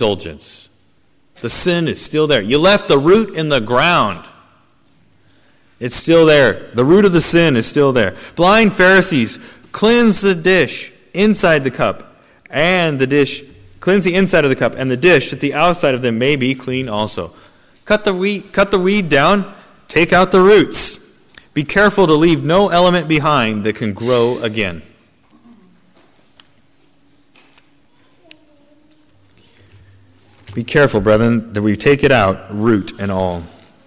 self-indulgence. The sin is still there. You left the root in the ground. It's still there. The root of the sin is still there. Blind Pharisees, cleanse the dish inside the cup, and the dish, cleanse the inside of the cup and the dish, that the outside of them may be clean also. Cut the weed, cut the weed down, take out the roots. Be careful to leave no element behind that can grow again. Be careful, brethren, that we take it out, root and all.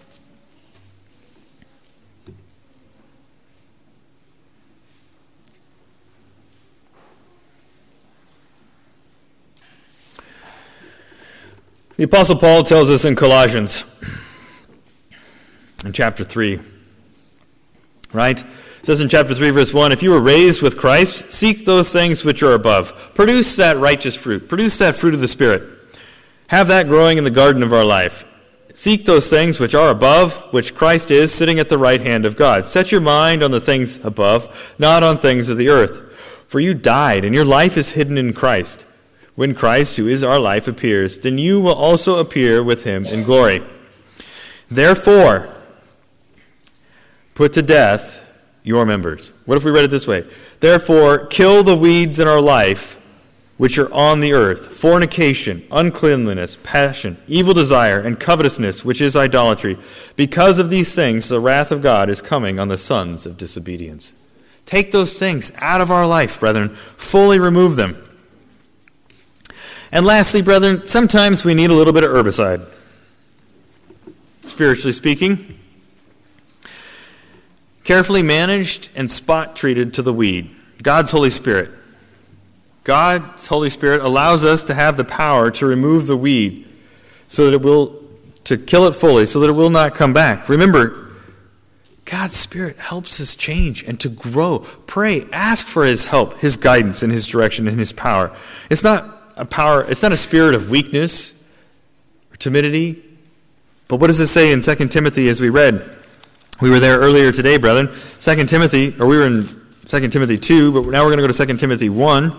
The Apostle Paul tells us in Colossians, in chapter three, right? It says in chapter three, verse one, if you were raised with Christ, seek those things which are above. Produce that righteous fruit. Produce that fruit of the Spirit. Have that growing in the garden of our life. Seek those things which are above, which Christ is, sitting at the right hand of God. Set your mind on the things above, not on things of the earth. For you died, and your life is hidden in Christ. When Christ, who is our life, appears, then you will also appear with him in glory. Therefore, put to death your members. What if we read it this way? Therefore, kill the weeds in our life, which are on the earth, fornication, uncleanliness, passion, evil desire, and covetousness, which is idolatry. Because of these things, the wrath of God is coming on the sons of disobedience. Take those things out of our life, brethren. Fully remove them. And lastly, brethren, sometimes we need a little bit of herbicide. Spiritually speaking, carefully managed and spot treated to the weed. God's Holy Spirit. God's Holy Spirit allows us to have the power to remove the weed so that it will, to kill it fully, so that it will not come back. Remember, God's Spirit helps us change and to grow. Pray, ask for his help, his guidance, and his direction, and his power. It's not a power, it's not a spirit of weakness or timidity. But what does it say in Second Timothy as we read? We were there earlier today, brethren. Second Timothy, or we were in Second Timothy two, but now we're going to go to Second Timothy one.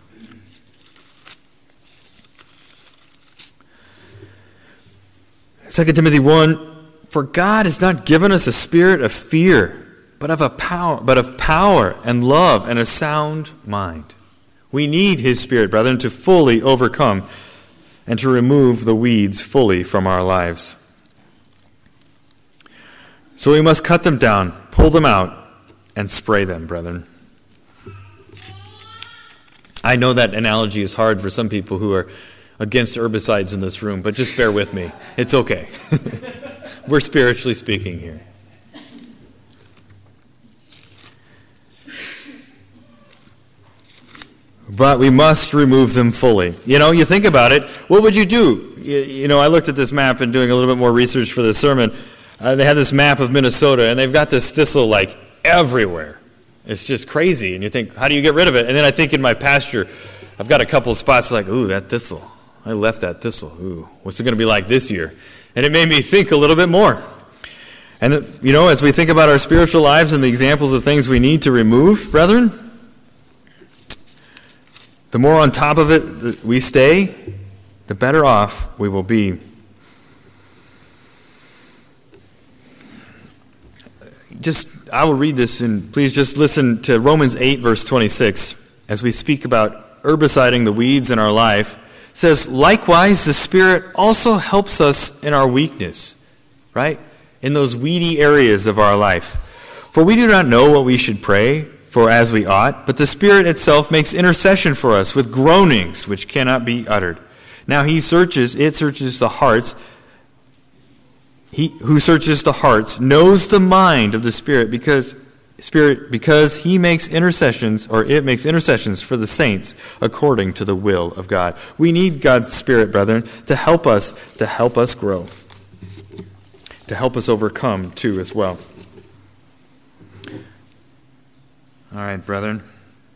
Second Timothy one, for God has not given us a spirit of fear, but of a power, but of power and love and a sound mind. We need his Spirit, brethren, to fully overcome and to remove the weeds fully from our lives. So we must cut them down, pull them out, and spray them, brethren. I know that analogy is hard for some people who are against herbicides in this room, but just bear with me. It's okay. We're spiritually speaking here. But we must remove them fully. You know, you think about it, what would you do? You, you know, I looked at this map and doing a little bit more research for this sermon. Uh, they had this map of Minnesota, and they've got this thistle, like, everywhere. It's just crazy. And you think, how do you get rid of it? And then I think in my pasture, I've got a couple of spots like, ooh, that thistle. I left that thistle. Ooh, what's it going to be like this year? And it made me think a little bit more. And, you know, as we think about our spiritual lives and the examples of things we need to remove, brethren, the more on top of it we stay, the better off we will be. Just, I will read this, and please just listen to Romans eight, verse twenty-six, as we speak about herbiciding the weeds in our life. It says, likewise, the Spirit also helps us in our weakness, right? In those weedy areas of our life. For we do not know what we should pray for as we ought, but the Spirit itself makes intercession for us with groanings which cannot be uttered. Now he searches, it searches the hearts. He who searches the hearts knows the mind of the Spirit because Spirit because he makes intercessions, or it makes intercessions for the saints according to the will of God. We need God's Spirit, brethren, to help us, to help us grow, to help us overcome too as well. All right, brethren.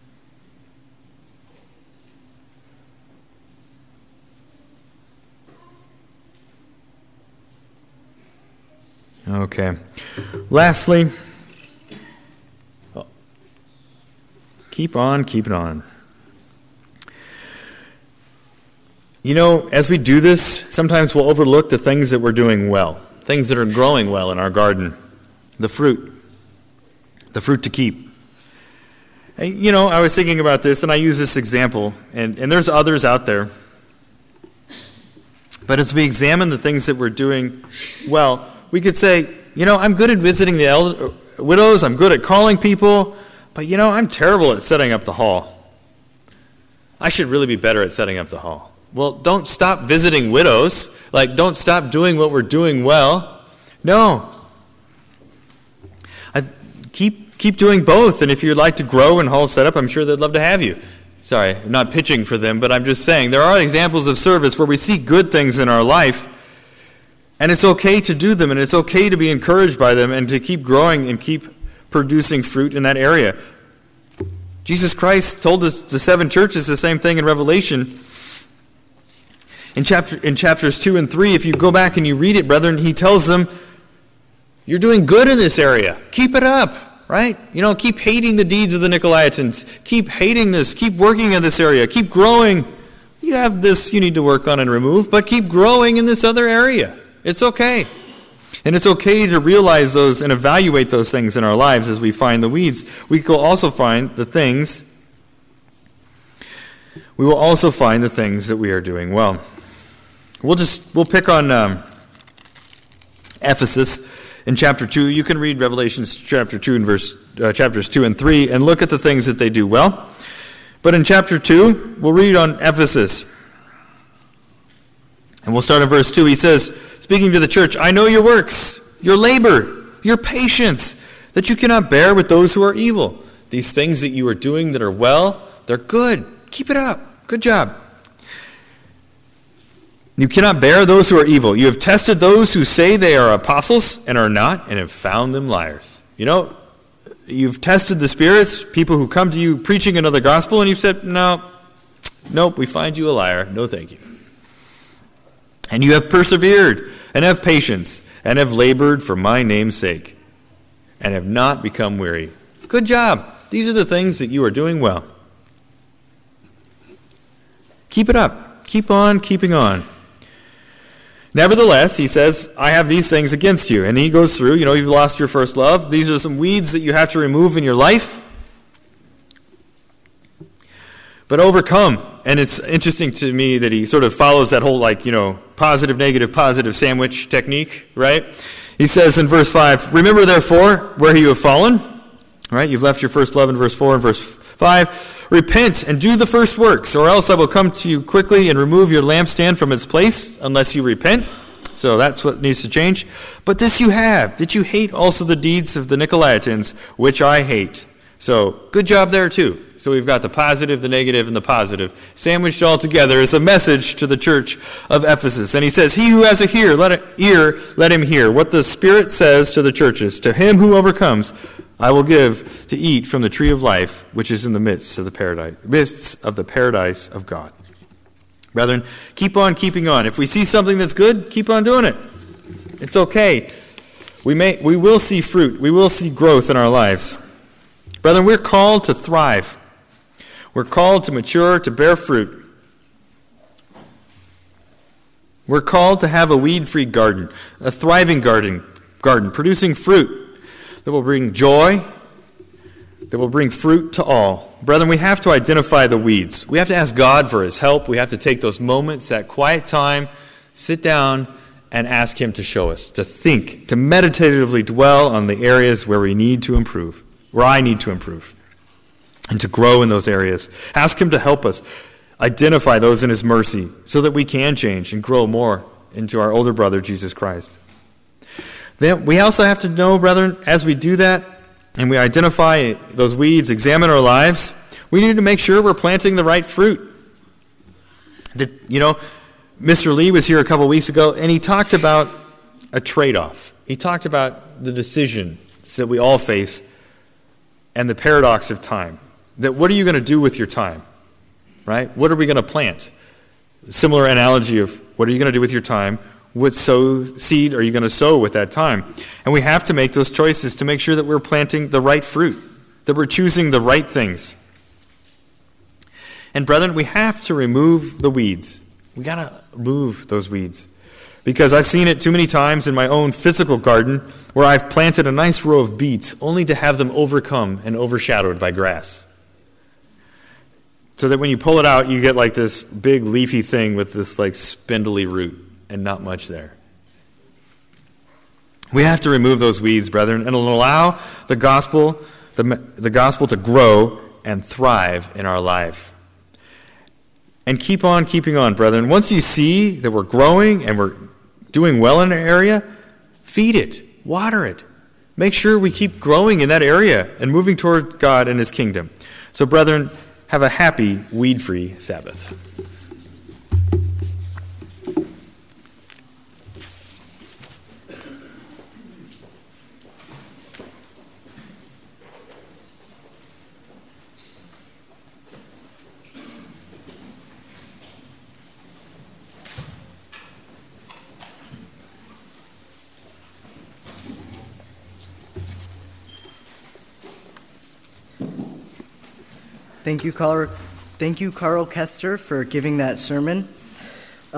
Okay. Lastly, oh, keep on keeping on. You know, as we do this, sometimes we'll overlook the things that we're doing well, things that are growing well in our garden. the fruit, the fruit to keep. And, you know, I was thinking about this, and I use this example, and, and there's others out there. But as we examine the things that we're doing well, we could say, you know, I'm good at visiting the elder, widows, I'm good at calling people, but, you know, I'm terrible at setting up the hall. I should really be better at setting up the hall. Well, don't stop visiting widows. Like, don't stop doing what we're doing well. No. I, keep keep doing both, and if you'd like to grow in hall setup, I'm sure they'd love to have you. Sorry, I'm not pitching for them, but I'm just saying there are examples of service where we see good things in our life, and it's okay to do them, and it's okay to be encouraged by them, and to keep growing and keep producing fruit in that area. Jesus Christ told us the seven churches the same thing in Revelation. In chapter in chapters two and three, if you go back and you read it, brethren, he tells them, you're doing good in this area. Keep it up. Right? You know, keep hating the deeds of the Nicolaitans. Keep hating this. Keep working in this area. Keep growing. You have this you need to work on and remove, but keep growing in this other area. It's okay. And it's okay to realize those and evaluate those things in our lives as we find the weeds. We will also find the things, we will also find the things that we are doing well. We'll just, we'll pick on um, Ephesus. In chapter two, you can read Revelations chapter two and verse uh, chapters two and three and look at the things that they do well. But in chapter two, we'll read on Ephesus. And we'll start in verse two. He says, speaking to the church, I know your works, your labor, your patience, that you cannot bear with those who are evil. These things that you are doing that are well, they're good. Keep it up. Good job. You cannot bear those who are evil. You have tested those who say they are apostles and are not, and have found them liars. You know, you've tested the spirits, people who come to you preaching another gospel, and you've said, no, nope, we find you a liar. No, thank you. And you have persevered, and have patience, and have labored for my name's sake, and have not become weary. Good job. These are the things that you are doing well. Keep it up. Keep on keeping on. Nevertheless, he says, I have these things against you. And he goes through, you know, you've lost your first love. These are some weeds that you have to remove in your life. But overcome. And it's interesting to me that he sort of follows that whole, like, you know, positive, negative, positive sandwich technique, right? He says in verse five, remember therefore where you have fallen. Right? You've left your first love in verse four and verse five. Repent and do the first works, or else I will come to you quickly and remove your lampstand from its place, unless you repent. So that's what needs to change. But this you have, that you hate also the deeds of the Nicolaitans, which I hate. So good job there too. So we've got the positive, the negative, and the positive sandwiched all together as a message to the church of Ephesus. And he says, he who has a ear, let it, ear, let him hear what the Spirit says to the churches. To him who overcomes, I will give to eat from the tree of life, which is in the midst of the paradise, midst of the paradise of God. Brethren, keep on keeping on. If we see something that's good, keep on doing it. It's okay. We may, we will see fruit. We will see growth in our lives. Brethren, we're called to thrive. We're called to mature, to bear fruit. We're called to have a weed-free garden, a thriving garden, garden, producing fruit that will bring joy, that will bring fruit to all. Brethren, we have to identify the weeds. We have to ask God for his help. We have to take those moments, that quiet time, sit down, and ask him to show us, to think, to meditatively dwell on the areas where we need to improve, where I need to improve, and to grow in those areas. Ask him to help us identify those in his mercy so that we can change and grow more into our older brother, Jesus Christ. Then we also have to know, brethren, as we do that and we identify those weeds, examine our lives, we need to make sure we're planting the right fruit. That, you know, Mister Lee was here a couple weeks ago, and he talked about a trade-off. He talked about the decisions that we all face and the paradox of time. That what are you going to do with your time? Right? What are we going to plant? Similar analogy of what are you going to do with your time? What sow seed are you going to sow with that time? And we have to make those choices to make sure that we're planting the right fruit, that we're choosing the right things. And brethren, we have to remove the weeds. We got to remove those weeds. Because I've seen it too many times in my own physical garden where I've planted a nice row of beets only to have them overcome and overshadowed by grass. So that when you pull it out, you get like this big leafy thing with this like spindly root and not much there. We have to remove those weeds, brethren, and allow the gospel, the, the gospel to grow and thrive in our life. And keep on keeping on, brethren. Once you see that we're growing and we're doing well in an area, feed it, water it. Make sure we keep growing in that area and moving toward God and His kingdom. So, brethren, have a happy, weed-free Sabbath. Thank you, Carl, thank you, Carl Kester, for giving that sermon.